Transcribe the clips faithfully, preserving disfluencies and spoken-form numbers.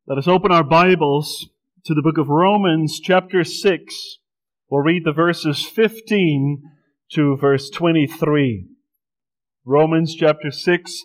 Let us open our Bibles to the book of Romans, chapter six. We'll read the verses fifteen to verse twenty-three. Romans chapter six,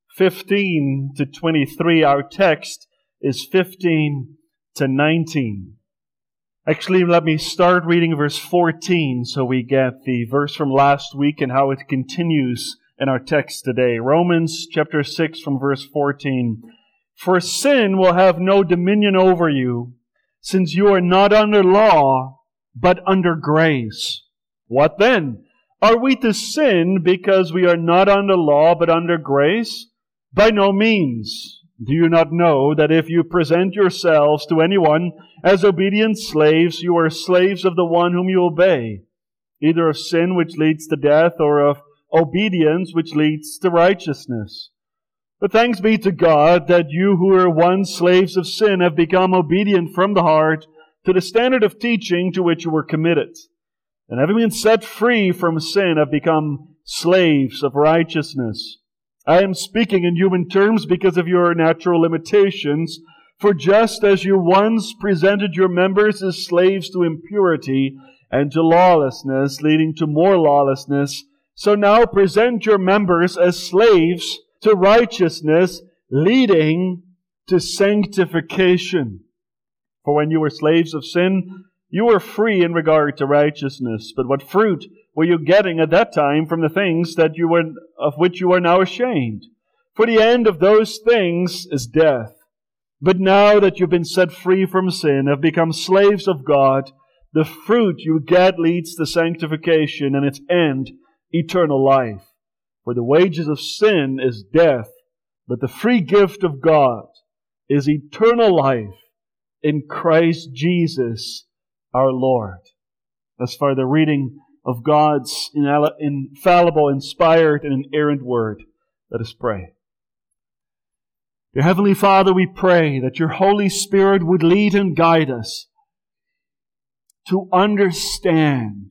fifteen to twenty-three. Our text is fifteen to nineteen. Actually, let me start reading verse fourteen so we get the verse from last week and how it continues in our text today. Romans chapter six from verse fourteen. For sin will have no dominion over you, since you are not under law, but under grace. What then? Are we to sin because we are not under law, but under grace? By no means. Do you not know that if you present yourselves to anyone as obedient slaves, you are slaves of the one whom you obey, either of sin which leads to death, or of obedience which leads to righteousness? But thanks be to God that you who were once slaves of sin have become obedient from the heart to the standard of teaching to which you were committed. And having been set free from sin, have become slaves of righteousness. I am speaking in human terms because of your natural limitations. For just as you once presented your members as slaves to impurity and to lawlessness, leading to more lawlessness, so now present your members as slaves to righteousness, leading to sanctification. For when you were slaves of sin, you were free in regard to righteousness. But what fruit were you getting at that time from the things that you were of which you are now ashamed? For the end of those things is death. But now that you've been set free from sin, have become slaves of God, the fruit you get leads to sanctification, and its end, eternal life. For the wages of sin is death, but the free gift of God is eternal life in Christ Jesus our Lord. Thus far the reading of God's infallible, inspired, and inerrant Word. Let us pray. Dear Heavenly Father, we pray that your Holy Spirit would lead and guide us to understand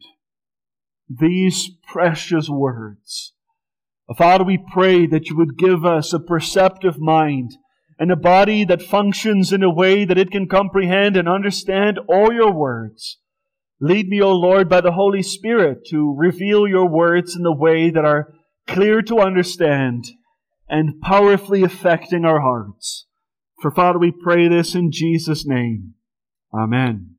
these precious words. Father, we pray that you would give us a perceptive mind and a body that functions in a way that it can comprehend and understand all your words. Lead me, O Lord, by the Holy Spirit to reveal your words in the way that are clear to understand and powerfully affecting our hearts. For Father, we pray this in Jesus' name. Amen.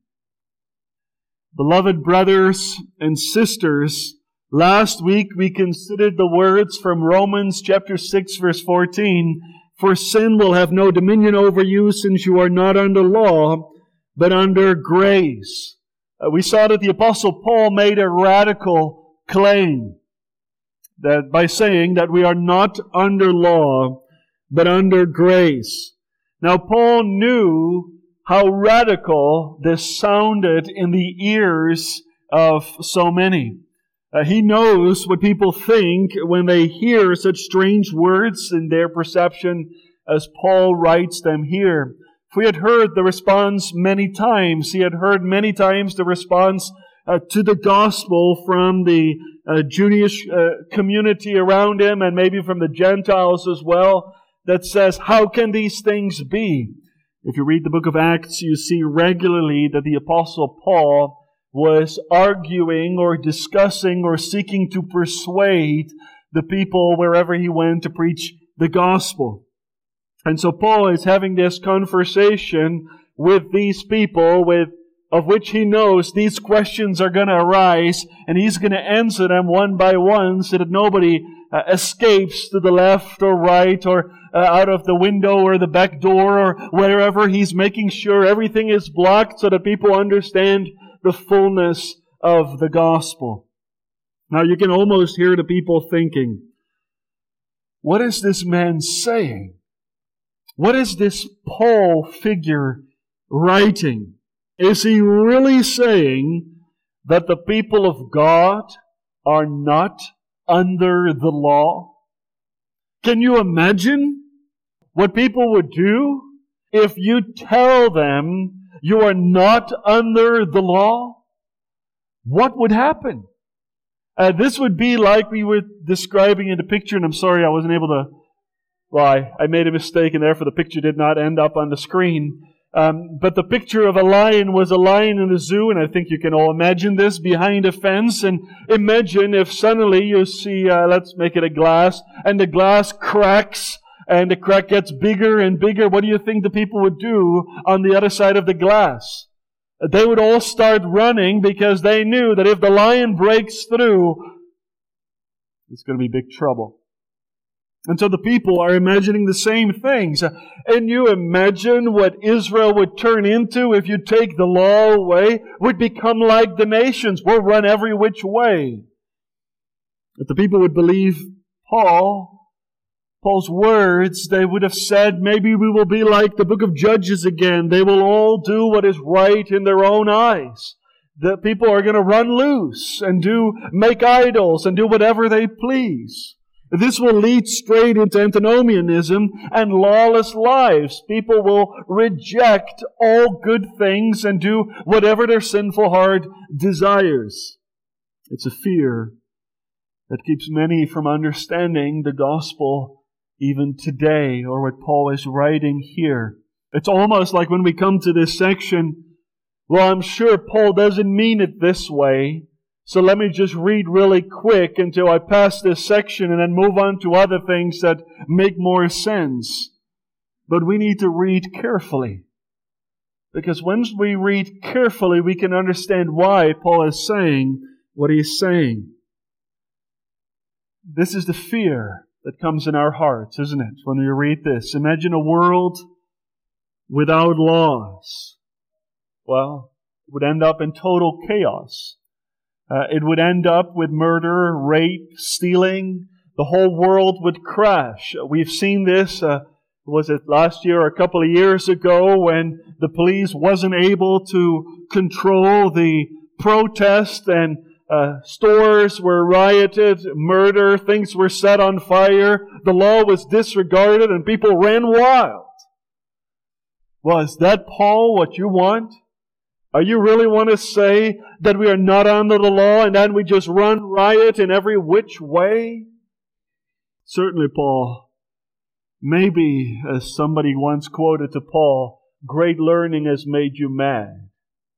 Beloved brothers and sisters, last week we considered the words from Romans chapter six verse fourteen. For sin will have no dominion over you, since you are not under law, but under grace. Uh, we saw that the Apostle Paul made a radical claim that by saying that we are not under law, but under grace. Now Paul knew how radical this sounded in the ears of so many. Uh, he knows what people think when they hear such strange words in their perception as Paul writes them here. For he had heard the response many times. He had heard many times the response uh, to the gospel from the uh, Jewish uh, community around him, and maybe from the Gentiles as well, that says, how can these things be? If you read the book of Acts, you see regularly that the Apostle Paul was arguing or discussing or seeking to persuade the people wherever he went to preach the gospel. And so Paul is having this conversation with these people with of which he knows these questions are going to arise, and he's going to answer them one by one so that nobody uh, escapes to the left or right or uh, out of the window or the back door or wherever. He's making sure everything is blocked so that people understand the fullness of the gospel. Now you can almost hear the people thinking, what is this man saying? What is this Paul figure writing? Is he really saying that the people of God are not under the law? Can you imagine what people would do if you tell them you are not under the law? What would happen? Uh, this would be like we were describing in the picture, and I'm sorry I wasn't able to Well, I, I made a mistake, and therefore the picture did not end up on the screen. Um, but the picture of a lion was a lion in a zoo, and I think you can all imagine this, behind a fence. And imagine if suddenly you see, uh, let's make it a glass, and the glass cracks, and the crack gets bigger and bigger. What do you think the people would do on the other side of the glass? They would all start running because they knew that if the lion breaks through, it's going to be big trouble. And so the people are imagining the same things. And you imagine what Israel would turn into if you take the law away? Would become like the nations. We'll run every which way. If the people would believe Paul, Paul's words, they would have said, maybe we will be like the book of Judges again. They will all do what is right in their own eyes. The people are going to run loose and do make idols and do whatever they please. This will lead straight into antinomianism and lawless lives. People will reject all good things and do whatever their sinful heart desires. It's a fear that keeps many from understanding the gospel even today, or what Paul is writing here. It's almost like when we come to this section, well, I'm sure Paul doesn't mean it this way, so let me just read really quick until I pass this section and then move on to other things that make more sense. But we need to read carefully. Because once we read carefully, we can understand why Paul is saying what he's saying. This is the fear that comes in our hearts, isn't it? When we read this. Imagine a world without laws. Well, it would end up in total chaos. Uh, it would end up with murder, rape, stealing. The whole world would crash. We've seen this, uh, was it last year or a couple of years ago, when the police wasn't able to control the protest, and uh, stores were rioted, murder, things were set on fire, the law was disregarded, and people ran wild. Well, is that, Paul, what you want? Are you really want to say that we are not under the law and then we just run riot in every which way? Certainly, Paul. Maybe, as somebody once quoted to Paul, great learning has made you mad.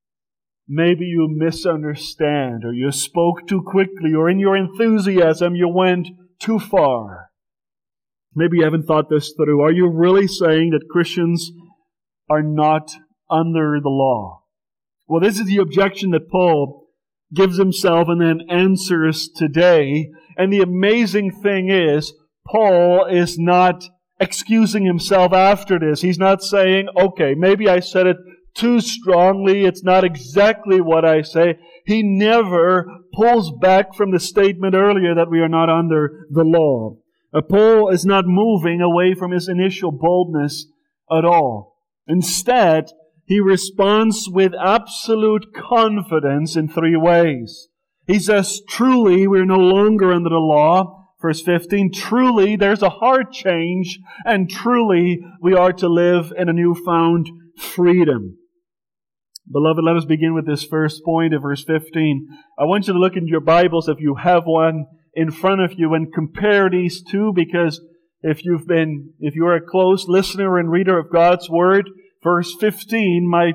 Maybe you misunderstand, or you spoke too quickly, or in your enthusiasm you went too far. Maybe you haven't thought this through. Are you really saying that Christians are not under the law? Well, this is the objection that Paul gives himself and then answers today. And the amazing thing is, Paul is not excusing himself after this. He's not saying, okay, maybe I said it too strongly. It's not exactly what I say. He never pulls back from the statement earlier that we are not under the law. Uh, Paul is not moving away from his initial boldness at all. Instead, he responds with absolute confidence in three ways. He says, truly, we're no longer under the law. Verse fifteen, truly, there's a heart change, and truly, we are to live in a newfound freedom. Beloved, let us begin with this first point of verse fifteen. I want you to look into your Bibles, if you have one in front of you, and compare these two, because if you've been, if you're a close listener and reader of God's Word, verse fifteen might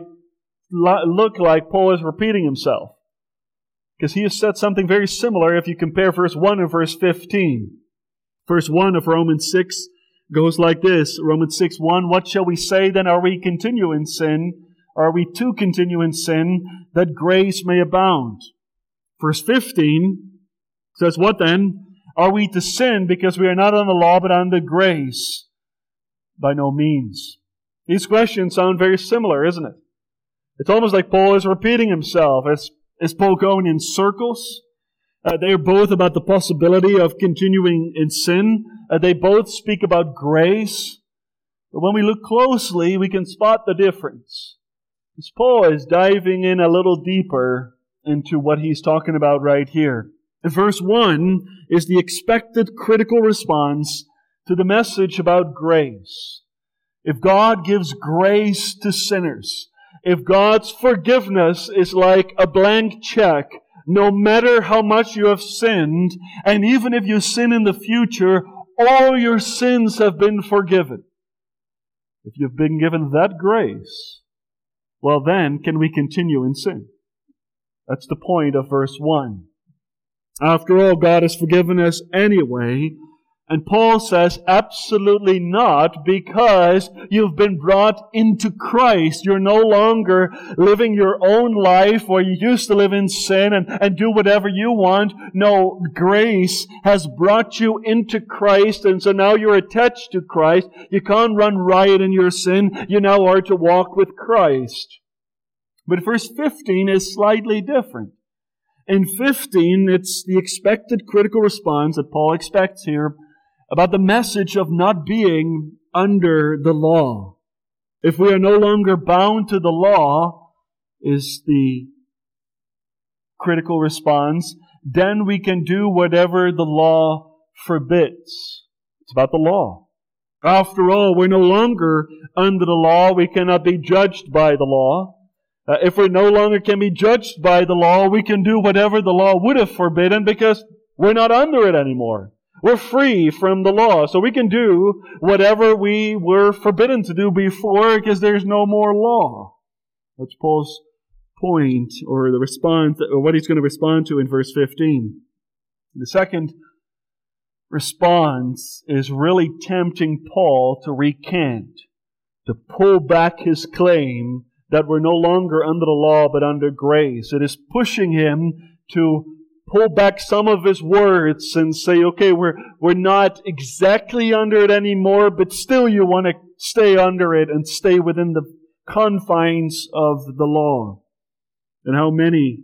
look like Paul is repeating himself. Because he has said something very similar if you compare verse one and verse fifteen. Verse one of Romans six goes like this. Romans six one, what shall we say then? Are we continue in sin? Are we to continue in sin that grace may abound? Verse fifteen says, what then? Are we to sin because we are not on the law but on the grace? By no means. These questions sound very similar, isn't it? It's almost like Paul is repeating himself. Is, is Paul going in circles? Uh, they are both about the possibility of continuing in sin. Uh, they both speak about grace. But when we look closely, we can spot the difference. Because Paul is diving in a little deeper into what he's talking about right here. Verse one is the expected critical response to the message about grace. If God gives grace to sinners, if God's forgiveness is like a blank check, no matter how much you have sinned, and even if you sin in the future, all your sins have been forgiven. If you've been given that grace, well then, can we continue in sin? That's the point of verse one. After all, God has forgiven us anyway. And Paul says, absolutely not, because you've been brought into Christ. You're no longer living your own life where you used to live in sin and, and do whatever you want. No, grace has brought you into Christ, and so now you're attached to Christ. You can't run riot in your sin. You now are to walk with Christ. But verse fifteen is slightly different. In fifteen, it's the expected critical response that Paul expects here about the message of not being under the law. If we are no longer bound to the law, is the critical response, then we can do whatever the law forbids. It's about the law. After all, we're no longer under the law. We cannot be judged by the law. Uh, if we no longer can be judged by the law, we can do whatever the law would have forbidden because we're not under it anymore. We're free from the law. So we can do whatever we were forbidden to do before because there's no more law. That's Paul's point, or the response, or what he's going to respond to in verse fifteen. The second response is really tempting Paul to recant, to pull back his claim that we're no longer under the law but under grace. It is pushing him to pull back some of his words and say, okay, we're we're not exactly under it anymore, but still you want to stay under it and stay within the confines of the law. And how many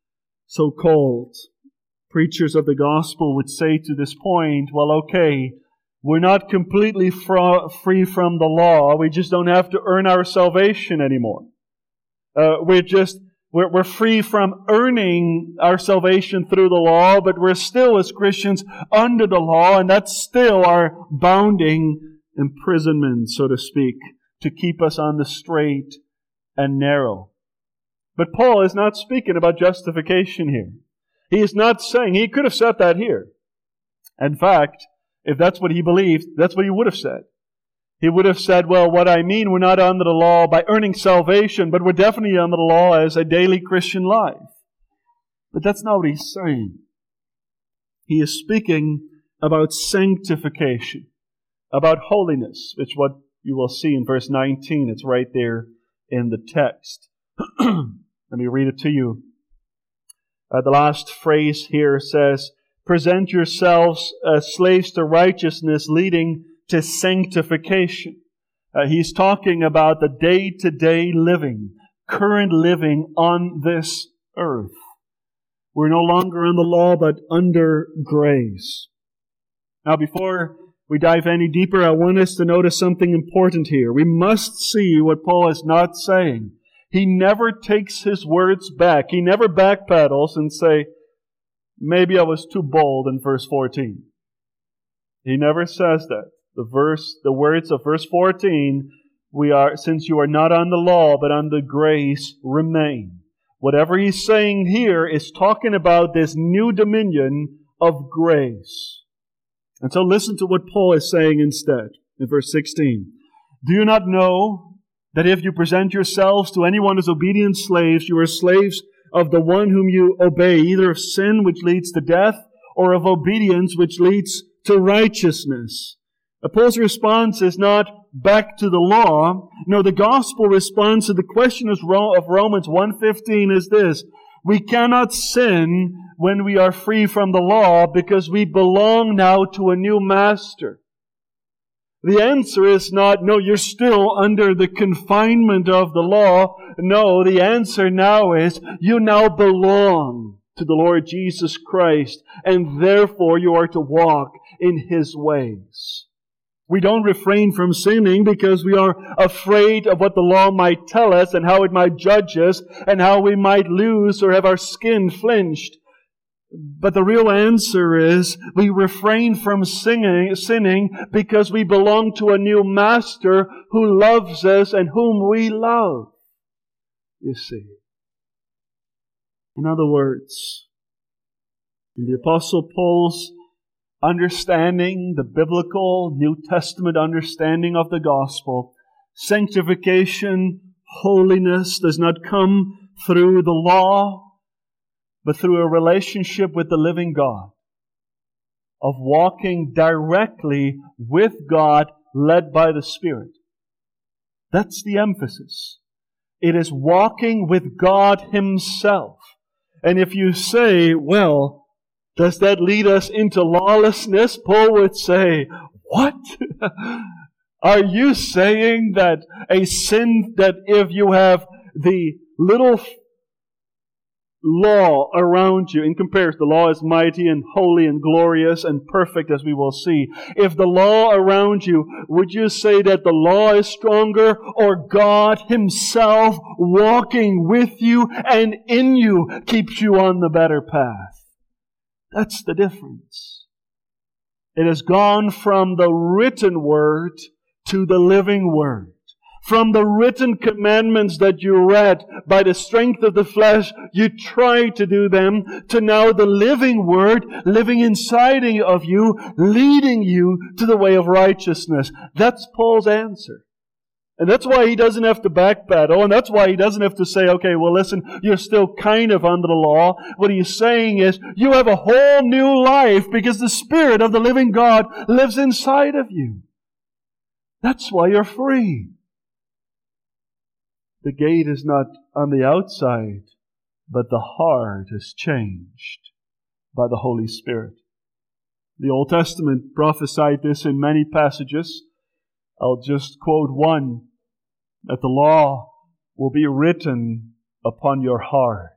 so-called preachers of the gospel would say to this point, well, okay, we're not completely fra- free from the law. We just don't have to earn our salvation anymore. Uh, we're just We're, we're free from earning our salvation through the law, but we're still, as Christians, under the law, and that's still our bounding imprisonment, so to speak, to keep us on the straight and narrow. But Paul is not speaking about justification here. He is not saying, he could have said that here. In fact, if that's what he believed, that's what he would have said. He would have said, well, what I mean, we're not under the law by earning salvation, but we're definitely under the law as a daily Christian life. But that's not what he's saying. He is speaking about sanctification, about holiness, which is what you will see in verse nineteen. It's right there in the text. Let me read it to you. Uh, the last phrase here says, present yourselves as slaves to righteousness, leading to sanctification. Uh, he's talking about the day-to-day living, current living on this earth. We're no longer under the law, but under grace. Now, before we dive any deeper, I want us to notice something important here. We must see what Paul is not saying. He never takes his words back. He never backpedals and say, maybe I was too bold in verse fourteen. He never says that. The verse, the words of verse fourteen, we are, since you are not on the law, but on the grace, remain. Whatever he's saying here is talking about this new dominion of grace. And so listen to what Paul is saying instead in verse sixteen. Do you not know that if you present yourselves to anyone as obedient slaves, you are slaves of the one whom you obey, either of sin, which leads to death, or of obedience, which leads to righteousness? Paul's response is not back to the law. No, the gospel response to the question of Romans one fifteen is this. We cannot sin when we are free from the law because we belong now to a new master. The answer is not, no, you're still under the confinement of the law. No, the answer now is, you now belong to the Lord Jesus Christ, and therefore you are to walk in His ways. We don't refrain from sinning because we are afraid of what the law might tell us and how it might judge us and how we might lose or have our skin flinched. But the real answer is we refrain from singing, sinning because we belong to a new master who loves us and whom we love. You see. In other words, in the Apostle Paul's understanding, the biblical New Testament understanding of the gospel, sanctification, holiness does not come through the law, but through a relationship with the living God, of walking directly with God, led by the Spirit. That's the emphasis. It is walking with God Himself. And if you say, well, does that lead us into lawlessness? Paul would say, what? Are you saying that a sin, that if you have the little law around you, in comparison, the law is mighty and holy and glorious and perfect, as we will see. If the law around you, would you say that the law is stronger, or God Himself walking with you and in you keeps you on the better path? That's the difference. It has gone from the written Word to the living Word. From the written commandments that you read, by the strength of the flesh, you try to do them, to now the living Word living inside of you, leading you to the way of righteousness. That's Paul's answer. And that's why he doesn't have to backpedal, and that's why he doesn't have to say, okay, well listen, you're still kind of under the law. What he's saying is, you have a whole new life because the Spirit of the living God lives inside of you. That's why you're free. The gate is not on the outside, but the heart is changed by the Holy Spirit. The Old Testament prophesied this in many passages. I'll just quote one, that the law will be written upon your heart.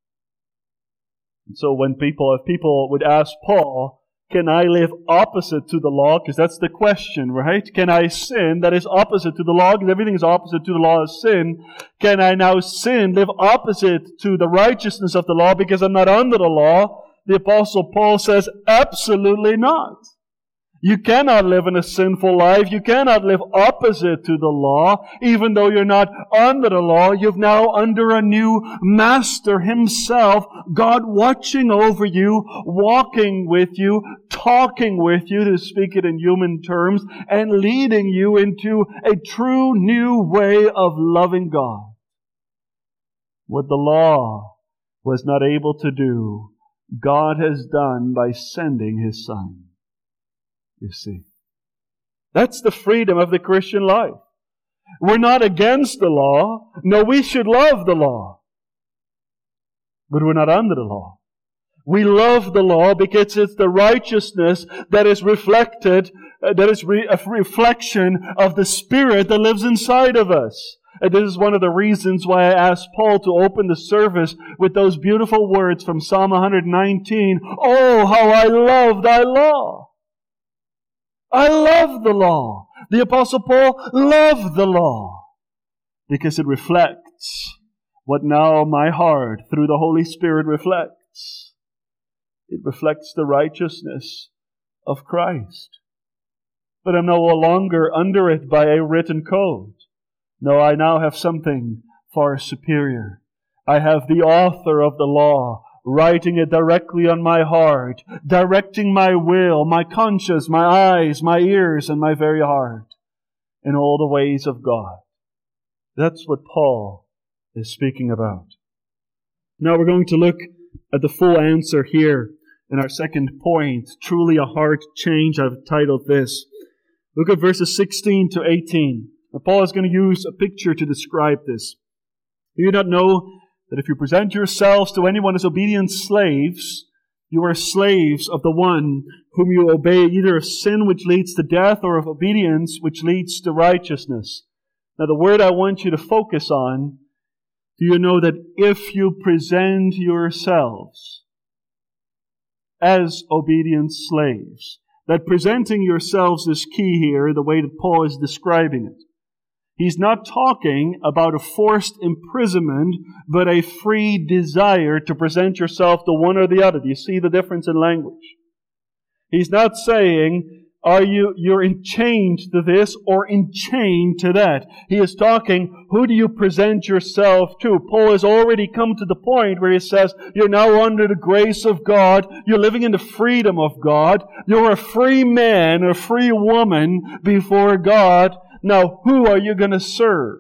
And so when people, if people would ask Paul, can I live opposite to the law? Because that's the question, right? Can I sin that is opposite to the law? Because everything is opposite to the law is sin. Can I now sin, live opposite to the righteousness of the law because I'm not under the law? The Apostle Paul says, absolutely not. You cannot live in a sinful life. You cannot live opposite to the law. Even though you're not under the law, you're now under a new master Himself, God watching over you, walking with you, talking with you, to speak it in human terms, and leading you into a true new way of loving God. What the law was not able to do, God has done by sending His Son. You see, that's the freedom of the Christian life. We're not against the law. No, we should love the law. But we're not under the law. We love the law because it's the righteousness that is reflected, uh, that is re- a reflection of the Spirit that lives inside of us. And this is one of the reasons why I asked Paul to open the service with those beautiful words from Psalm one nineteen. Oh, how I love thy law. I love the law. The Apostle Paul loved the law because it reflects what now my heart, through the Holy Spirit, reflects. It reflects the righteousness of Christ. But I'm no longer under it by a written code. No, I now have something far superior. I have the author of the law writing it directly on my heart, directing my will, my conscience, my eyes, my ears, and my very heart in all the ways of God. That's what Paul is speaking about. Now we're going to look at the full answer here in our second point, truly a heart change. I've titled this. Look at verses sixteen to eighteen. Now, Paul is going to use a picture to describe this. Do you not know that if you present yourselves to anyone as obedient slaves, you are slaves of the one whom you obey, either of sin which leads to death or of obedience which leads to righteousness? Now the word I want you to focus on, do you know that if you present yourselves as obedient slaves, that presenting yourselves is key here, the way that Paul is describing it. He's not talking about a forced imprisonment, but a free desire to present yourself to one or the other. Do you see the difference in language? He's not saying, Are you, you're enchained to this or enchained to that? He is talking, who do you present yourself to? Paul has already come to the point where he says, you're now under the grace of God. You're living in the freedom of God. You're a free man, a free woman before God. Now, who are you going to serve?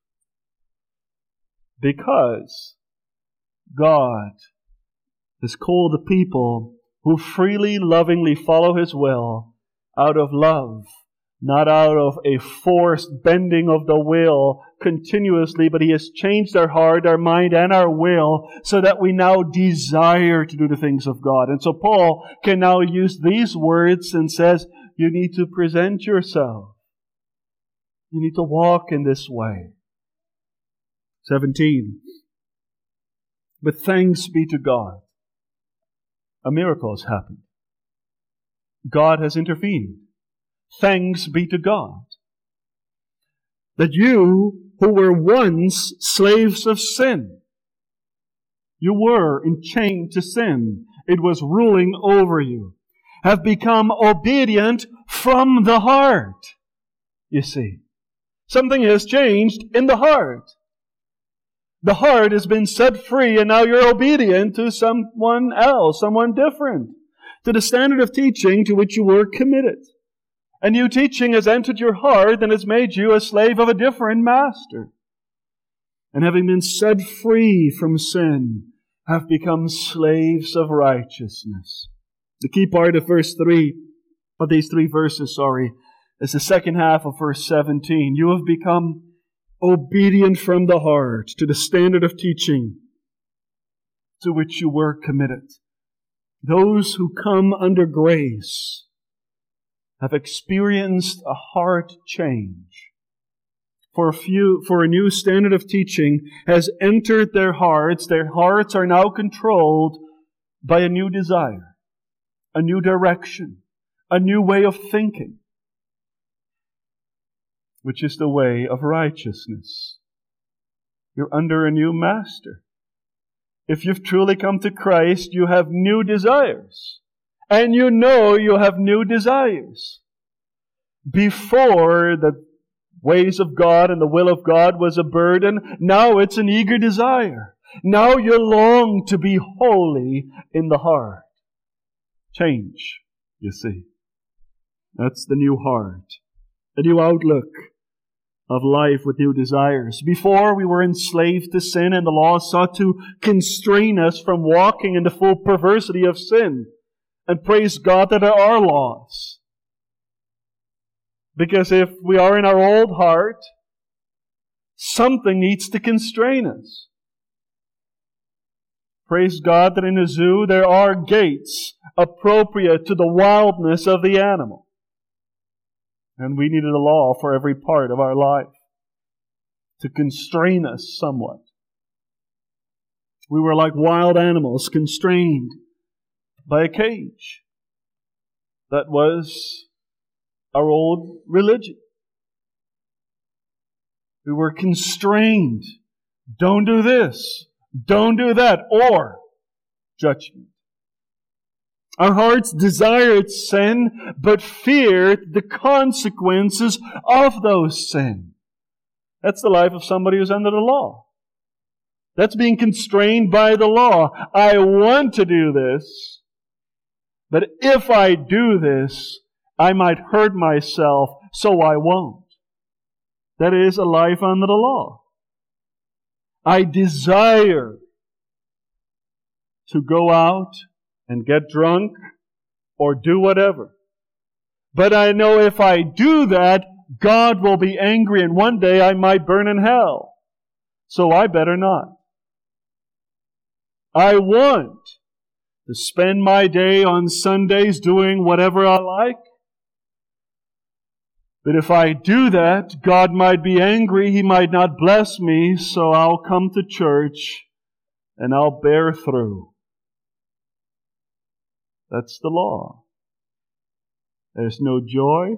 Because God has called the people who freely, lovingly follow His will out of love, not out of a forced bending of the will continuously, but He has changed our heart, our mind, and our will so that we now desire to do the things of God. And so Paul can now use these words and says, you need to present yourself. You need to walk in this way. seventeen. But thanks be to God. A miracle has happened. God has intervened. Thanks be to God. That you, who were once slaves of sin, you were enchained to sin. It was ruling over you. Have become obedient from the heart. You see, something has changed in the heart. The heart has been set free and now you're obedient to someone else, someone different, to the standard of teaching to which you were committed. A new teaching has entered your heart and has made you a slave of a different master. And having been set free from sin, have become slaves of righteousness. The key part of verse three, of these three verses, sorry, is the second half of verse seventeen. You have become obedient from the heart to the standard of teaching to which you were committed. Those who come under grace have experienced a heart change. For a few, for a new standard of teaching has entered their hearts. Their hearts are now controlled by a new desire, a new direction, a new way of thinking, which is the way of righteousness. You're under a new master. If you've truly come to Christ, you have new desires. And you know you have new desires. Before, the ways of God and the will of God was a burden. Now it's an eager desire. Now you long to be holy in the heart. Change, you see. That's the new heart. A new outlook of life with new desires. Before, we were enslaved to sin and the law sought to constrain us from walking in the full perversity of sin. And praise God that there are laws. Because if we are in our old heart, something needs to constrain us. Praise God that in a zoo there are gates appropriate to the wildness of the animal. And we needed a law for every part of our life to constrain us somewhat. We were like wild animals constrained by a cage. That was our old religion. We were constrained. Don't do this. Don't do that. Or judgment. Our hearts desired sin, but feared the consequences of those sins. That's the life of somebody who's under the law. That's being constrained by the law. I want to do this, but if I do this, I might hurt myself, so I won't. That is a life under the law. I desire to go out and get drunk or do whatever. But I know if I do that, God will be angry and one day I might burn in hell. So I better not. I want to spend my day on Sundays doing whatever I like. But if I do that, God might be angry. He might not bless me, so I'll come to church and I'll bear through. That's the law. There's no joy.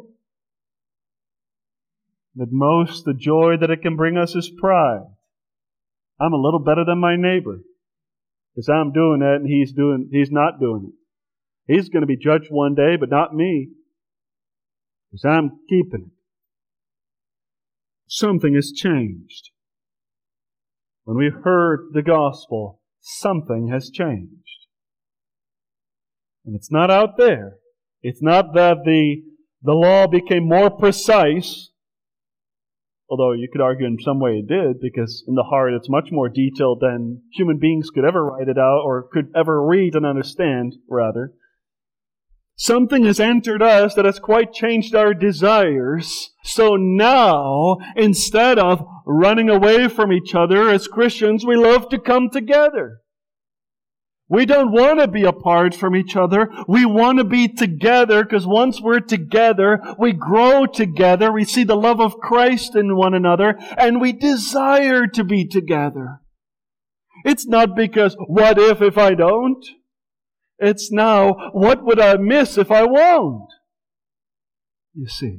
At most, the joy that it can bring us is pride. I'm a little better than my neighbor. Because I'm doing that and he's doing, he's not doing it. He's going to be judged one day, but not me. because I'm keeping it. Something has changed. When we heard the gospel, something has changed. And it's not out there. It's not that the, the law became more precise, although you could argue in some way it did, because in the heart it's much more detailed than human beings could ever write it out or could ever read and understand, rather. Something has entered us that has quite changed our desires. So now, instead of running away from each other as Christians, we love to come together. We don't want to be apart from each other. We want to be together because once we're together, we grow together. We see the love of Christ in one another and we desire to be together. It's not because, what if if I don't? It's now, what would I miss if I won't? You see,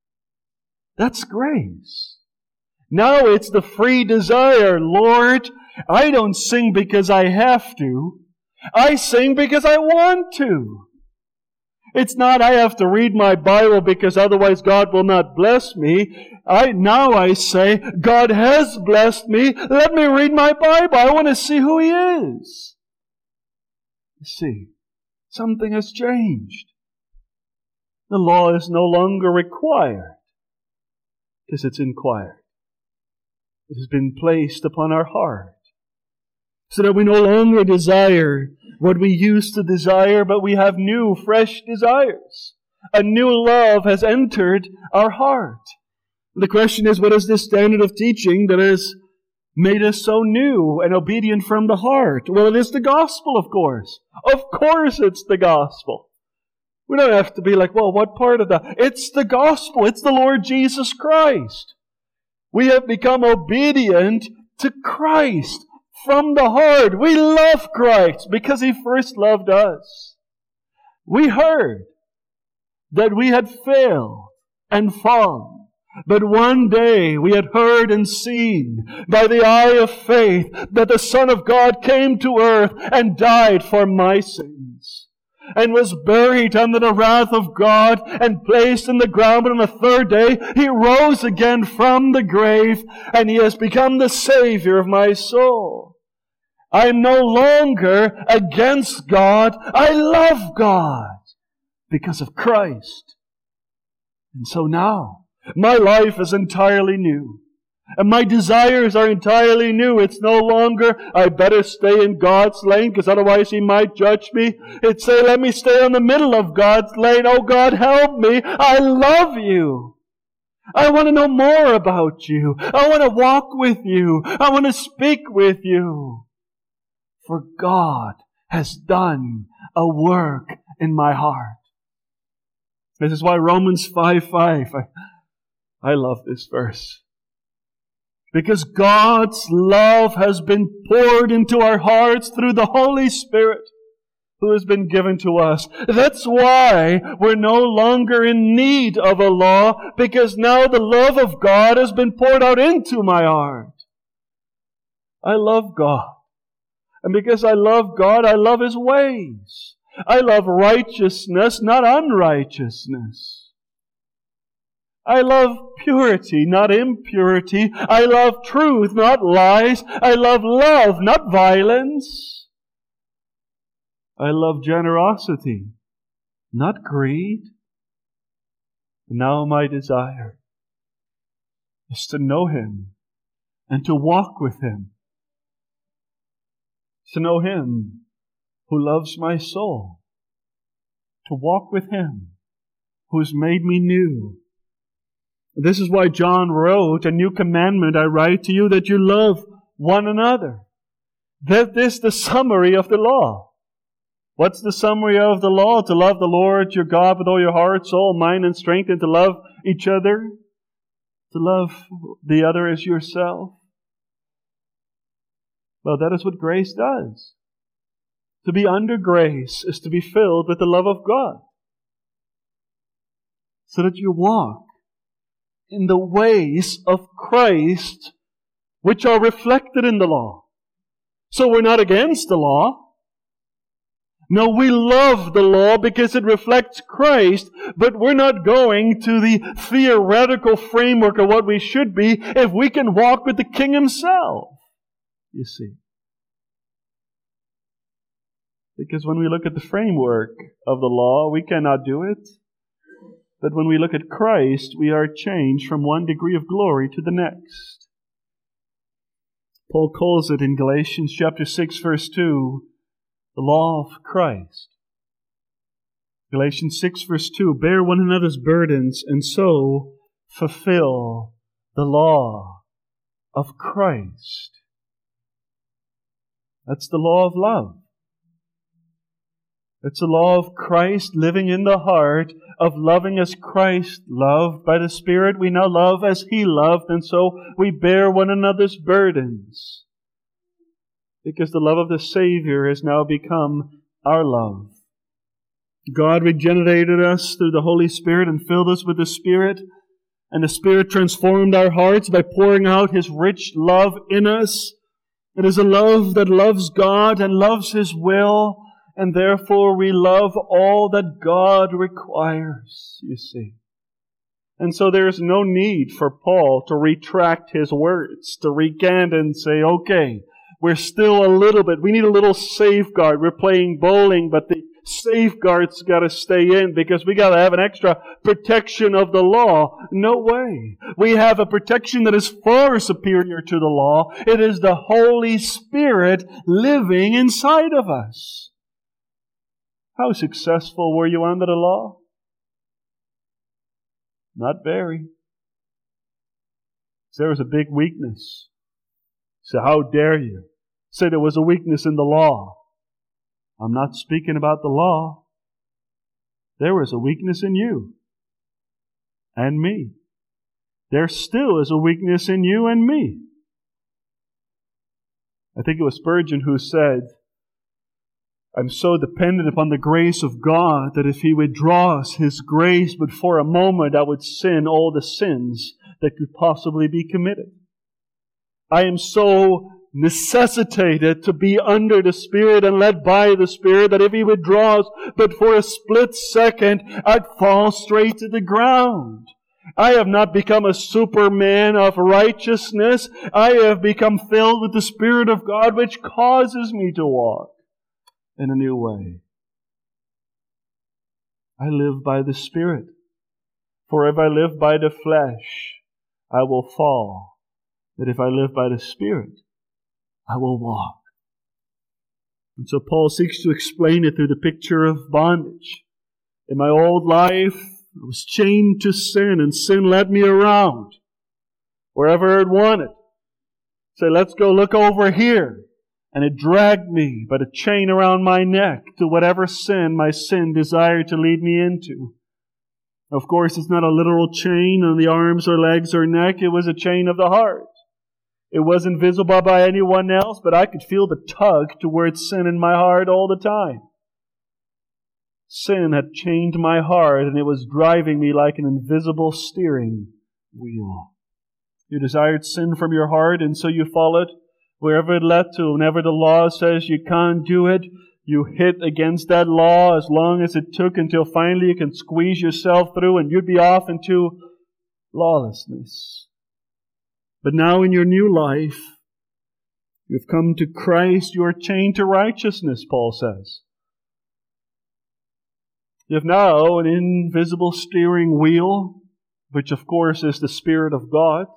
that's grace. Now it's the free desire. Lord, I don't sing because I have to. I sing because I want to. It's not I have to read my Bible because otherwise God will not bless me. I now I say, God has blessed me. Let me read my Bible. I want to see who He is. You see, something has changed. The law is no longer required because it's inquired. It has been placed upon our heart so that we no longer desire what we used to desire, but we have new, fresh desires. A new love has entered our heart. The question is, what is this standard of teaching that has made us so new and obedient from the heart? Well, it is the gospel, of course. Of course it's the gospel. We don't have to be like, well, what part of that? It's the gospel. It's the Lord Jesus Christ. We have become obedient to Christ from the heart. We love Christ because He first loved us. We heard that we had failed and fallen. But one day we had heard and seen by the eye of faith that the Son of God came to earth and died for my sins and was buried under the wrath of God and placed in the ground. But on the third day He rose again from the grave and He has become the Savior of my soul. I am no longer against God. I love God because of Christ. And so now, my life is entirely new. And my desires are entirely new. It's no longer, I better stay in God's lane because otherwise He might judge me. It's say, let me stay in the middle of God's lane. Oh God, help me. I love You. I want to know more about You. I want to walk with You. I want to speak with You. For God has done a work in my heart. This is why Romans five five, I, I love this verse. Because God's love has been poured into our hearts through the Holy Spirit who has been given to us. That's why we're no longer in need of a law, because now the love of God has been poured out into my heart. I love God. And because I love God, I love His ways. I love righteousness, not unrighteousness. I love purity, not impurity. I love truth, not lies. I love love, not violence. I love generosity, not greed. And now my desire is to know Him and to walk with Him. To know Him who loves my soul. To walk with Him who has made me new. This is why John wrote, a new commandment I write to you, that you love one another. That is the summary of the law. What's the summary of the law? To love the Lord your God with all your heart, soul, mind, and strength, and to love each other. To love the other as yourself. Well, that is what grace does. To be under grace is to be filled with the love of God. So that you walk in the ways of Christ, which are reflected in the law. So we're not against the law. No, we love the law because it reflects Christ, but we're not going to the theoretical framework of what we should be if we can walk with the King Himself, you see. Because when we look at the framework of the law, we cannot do it. But when we look at Christ, we are changed from one degree of glory to the next. Paul calls it in Galatians chapter six, verse two, the law of Christ. Galatians six, verse two, bear one another's burdens and so fulfill the law of Christ. That's the law of love. It's the law of Christ living in the heart of loving as Christ loved. By the Spirit we now love as He loved, and so we bear one another's burdens. Because the love of the Savior has now become our love. God regenerated us through the Holy Spirit and filled us with the Spirit. And the Spirit transformed our hearts by pouring out His rich love in us. It is a love that loves God and loves His will. And therefore we love all that God requires, you see. And so there is no need for Paul to retract his words, to recant and say, okay, we're still a little bit, we need a little safeguard. We're playing bowling, but the safeguard's got to stay in because we got to have an extra protection of the law. No way. We have a protection that is far superior to the law. It is the Holy Spirit living inside of us. How successful were you under the law? Not very. There was a big weakness. So how dare you say there was a weakness in the law? I'm not speaking about the law. There was a weakness in you and me. There still is a weakness in you and me. I think it was Spurgeon who said, I'm so dependent upon the grace of God that if He withdraws His grace, but for a moment I would sin all the sins that could possibly be committed. I am so necessitated to be under the Spirit and led by the Spirit that if He withdraws, but for a split second, I'd fall straight to the ground. I have not become a superman of righteousness. I have become filled with the Spirit of God, which causes me to walk in a new way. I live by the Spirit. For if I live by the flesh, I will fall. But if I live by the Spirit, I will walk. And so Paul seeks to explain it through the picture of bondage. In my old life, I was chained to sin, and sin led me around wherever it wanted. Say, let's go look over here. And it dragged me by the chain around my neck to whatever sin my sin desired to lead me into. Of course, it's not a literal chain on the arms or legs or neck. It was a chain of the heart. It wasn't visible by anyone else, but I could feel the tug towards sin in my heart all the time. Sin had chained my heart, and it was driving me like an invisible steering wheel. You desired sin from your heart, and so you followed wherever it led to. Whenever the law says you can't do it, you hit against that law as long as it took until finally you can squeeze yourself through and you'd be off into lawlessness. But now in your new life, you've come to Christ, you are chained to righteousness, Paul says. You have now an invisible steering wheel, which of course is the Spirit of God.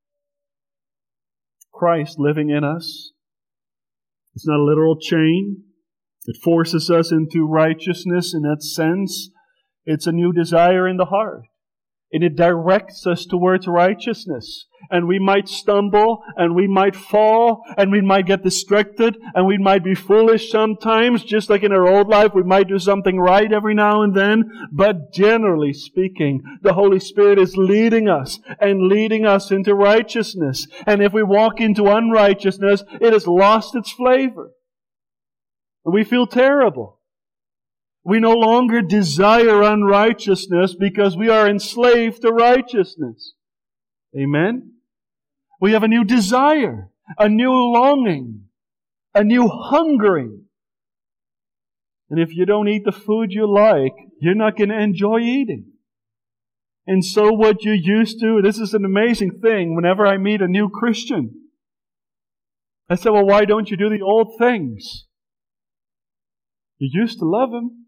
Christ living in us. It's not a literal chain. It forces us into righteousness in that sense. It's a new desire in the heart. And it directs us towards righteousness. And we might stumble, and we might fall, and we might get distracted, and we might be foolish sometimes, just like in our old life, we might do something right every now and then. But generally speaking, the Holy Spirit is leading us, and leading us into righteousness. And if we walk into unrighteousness, it has lost its flavor. And we feel terrible. We no longer desire unrighteousness because we are enslaved to righteousness. Amen? We have a new desire, a new longing, a new hungering. And if you don't eat the food you like, you're not going to enjoy eating. And so what you used to, this is an amazing thing, whenever I meet a new Christian, I say, well, why don't you do the old things? You used to love Him.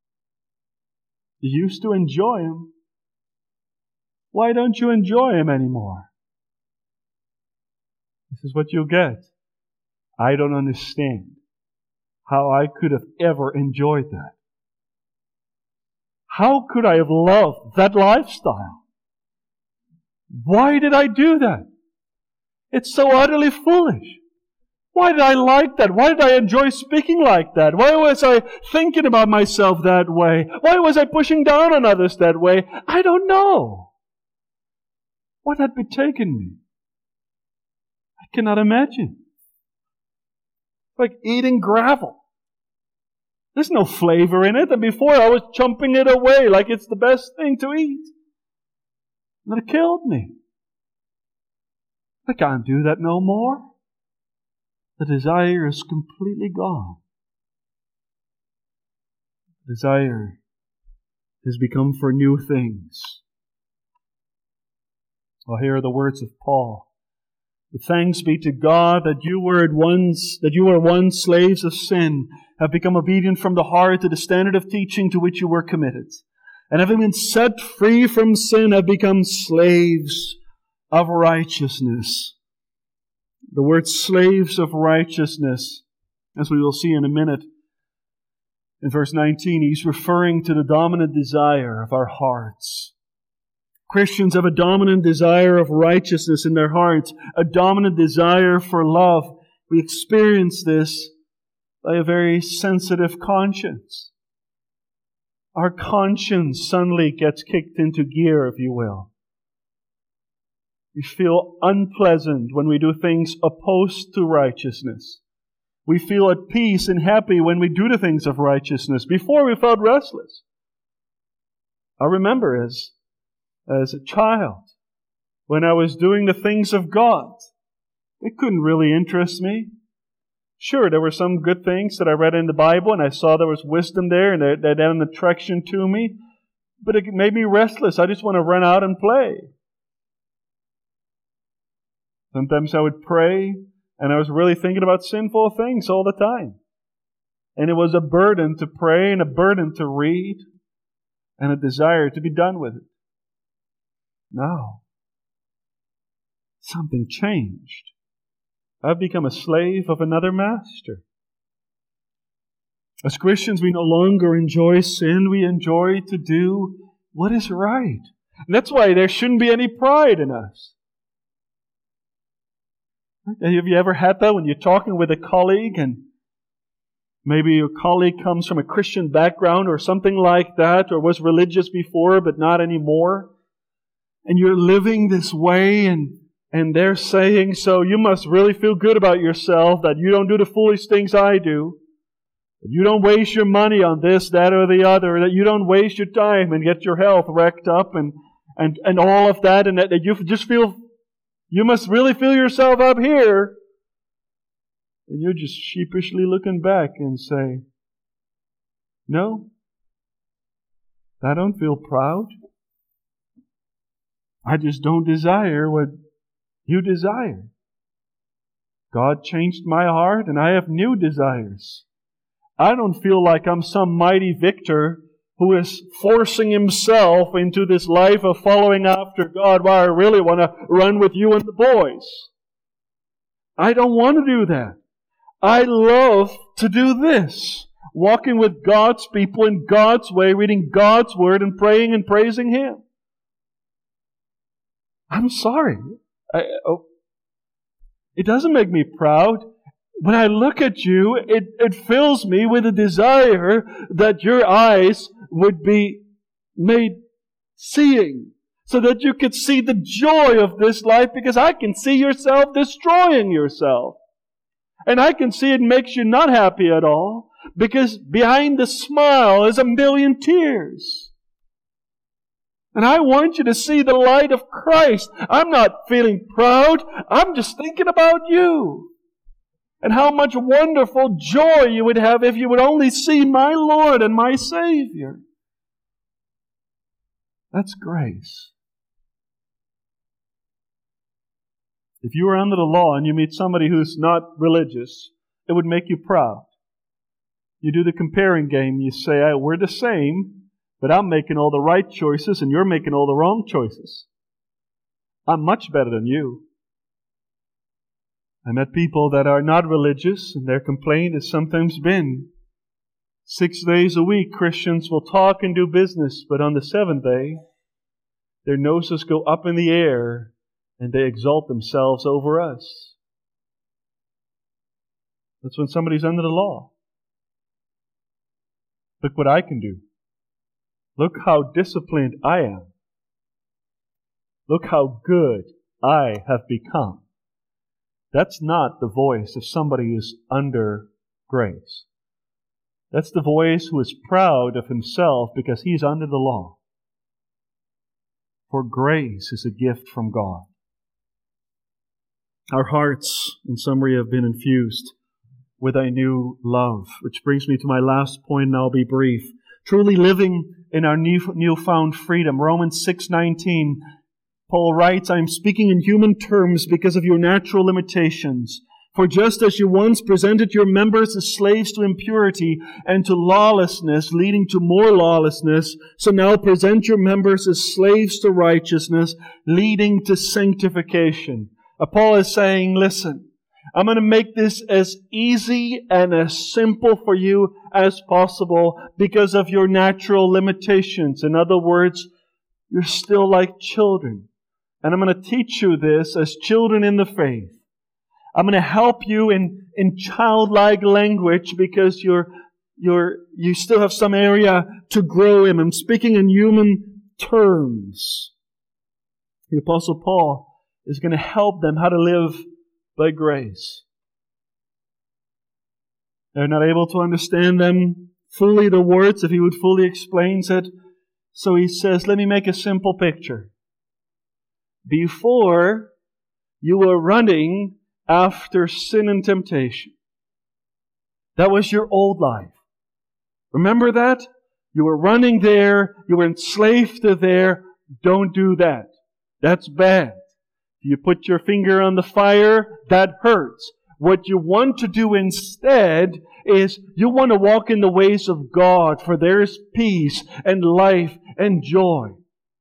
You used to enjoy Him. Why don't you enjoy Him anymore? This is what you'll get. I don't understand how I could have ever enjoyed that. How could I have loved that lifestyle? Why did I do that? It's so utterly foolish. Why did I like that? Why did I enjoy speaking like that? Why was I thinking about myself that way? Why was I pushing down on others that way? I don't know. What had betaken me? I cannot imagine. Like eating gravel. There's no flavor in it, and before I was chumping it away like it's the best thing to eat. And it killed me. I can't do that no more. The desire is completely gone. Desire has become for new things. Well, here are the words of Paul. But thanks be to God that you were at once that you were once slaves of sin, have become obedient from the heart to the standard of teaching to which you were committed, and having been set free from sin, have become slaves of righteousness. The word slaves of righteousness, as we will see in a minute, in verse nineteen, he's referring to the dominant desire of our hearts. Christians have a dominant desire of righteousness in their hearts, a dominant desire for love. We experience this by a very sensitive conscience. Our conscience suddenly gets kicked into gear, if you will. We feel unpleasant when we do things opposed to righteousness. We feel at peace and happy when we do the things of righteousness. Before we felt restless. I remember as As a child, when I was doing the things of God, it couldn't really interest me. Sure, there were some good things that I read in the Bible, and I saw there was wisdom there, and that had an attraction to me, but it made me restless. I just want to run out and play. Sometimes I would pray, and I was really thinking about sinful things all the time. And it was a burden to pray, and a burden to read, and a desire to be done with it. Now, something changed. I've become a slave of another master. As Christians, we no longer enjoy sin. We enjoy to do what is right. And that's why there shouldn't be any pride in us. Have you ever had that when you're talking with a colleague and maybe your colleague comes from a Christian background or something like that, or was religious before but not anymore? And you're living this way, and, and they're saying, so you must really feel good about yourself that you don't do the foolish things I do. That you don't waste your money on this, that, or the other. That you don't waste your time and get your health wrecked up and, and, and all of that. And that, that you just feel, you must really feel yourself up here. And you're just sheepishly looking back and say, no, I don't feel proud. I just don't desire what you desire. God changed my heart and I have new desires. I don't feel like I'm some mighty victor who is forcing himself into this life of following after God while I really want to run with you and the boys. I don't want to do that. I love to do this. Walking with God's people in God's way, reading God's Word and praying and praising Him. I'm sorry. I, oh, it doesn't make me proud. When I look at you, it, it fills me with a desire that your eyes would be made seeing, so that you could see the joy of this life, because I can see yourself destroying yourself. And I can see it makes you not happy at all, because behind the smile is a million tears. And I want you to see the light of Christ. I'm not feeling proud. I'm just thinking about you. And how much wonderful joy you would have if you would only see my Lord and my Savior. That's grace. If you were under the law and you meet somebody who's not religious, it would make you proud. You do the comparing game. You say, hey, we're the same, but I'm making all the right choices and you're making all the wrong choices. I'm much better than you. I met people that are not religious, and their complaint has sometimes been, six days a week Christians will talk and do business, but on the seventh day, their noses go up in the air and they exalt themselves over us. That's when somebody's under the law. Look what I can do. Look how disciplined I am. Look how good I have become. That's not the voice of somebody who's under grace. That's the voice who is proud of himself because he's under the law. For grace is a gift from God. Our hearts, in summary, have been infused with a new love, which brings me to my last point, and I'll be brief. Truly living in our new newfound freedom. Romans six nineteen, Paul writes, I am speaking in human terms because of your natural limitations. For just as you once presented your members as slaves to impurity and to lawlessness, leading to more lawlessness, so now present your members as slaves to righteousness, leading to sanctification. Uh, Paul is saying, listen, I'm going to make this as easy and as simple for you as possible because of your natural limitations. In other words, you're still like children. And I'm going to teach you this as children in the faith. I'm going to help you in, in childlike language because you're, you're, you still have some area to grow in. I'm speaking in human terms. The Apostle Paul is going to help them how to live by grace. They're not able to understand them fully, the words, if he would fully explain it. So he says, let me make a simple picture. Before, you were running after sin and temptation. That was your old life. Remember that? You were running there. You were enslaved to there. Don't do that. That's bad. You put your finger on the fire, that hurts. What you want to do instead is you want to walk in the ways of God, for there is peace and life and joy.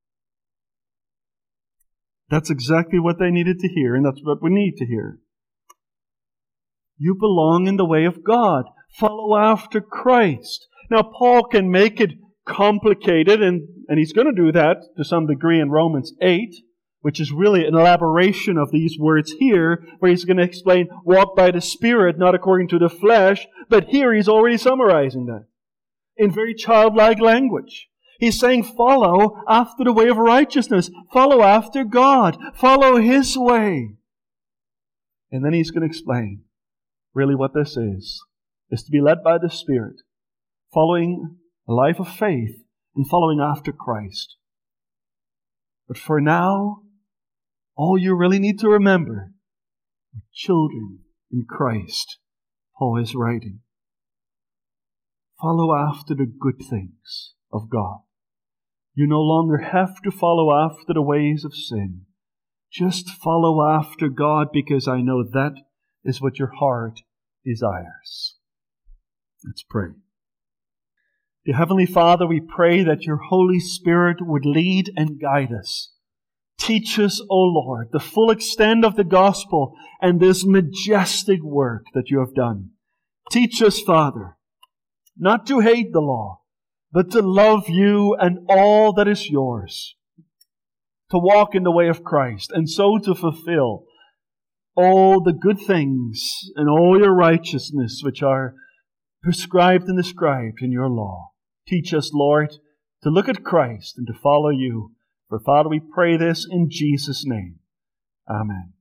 That's exactly what they needed to hear, and that's what we need to hear. You belong in the way of God. Follow after Christ. Now, Paul can make it complicated, and, and he's going to do that to some degree in Romans eight, which is really an elaboration of these words here, where he's going to explain, walk by the Spirit, not according to the flesh. But here he's already summarizing that in very childlike language. He's saying, follow after the way of righteousness. Follow after God. Follow His way. And then he's going to explain really what this is. Is to be led by the Spirit. Following a life of faith and following after Christ. But for now, all you really need to remember are children in Christ. Paul is writing. Follow after the good things of God. You no longer have to follow after the ways of sin. Just follow after God, because I know that is what your heart desires. Let's pray. Dear Heavenly Father, we pray that your Holy Spirit would lead and guide us. Teach us, O Lord, the full extent of the gospel and this majestic work that you have done. Teach us, Father, not to hate the law, but to love you and all that is yours. To walk in the way of Christ, and so to fulfill all the good things and all your righteousness which are prescribed and described in your law. Teach us, Lord, to look at Christ and to follow you. For Father, we pray this in Jesus' name. Amen.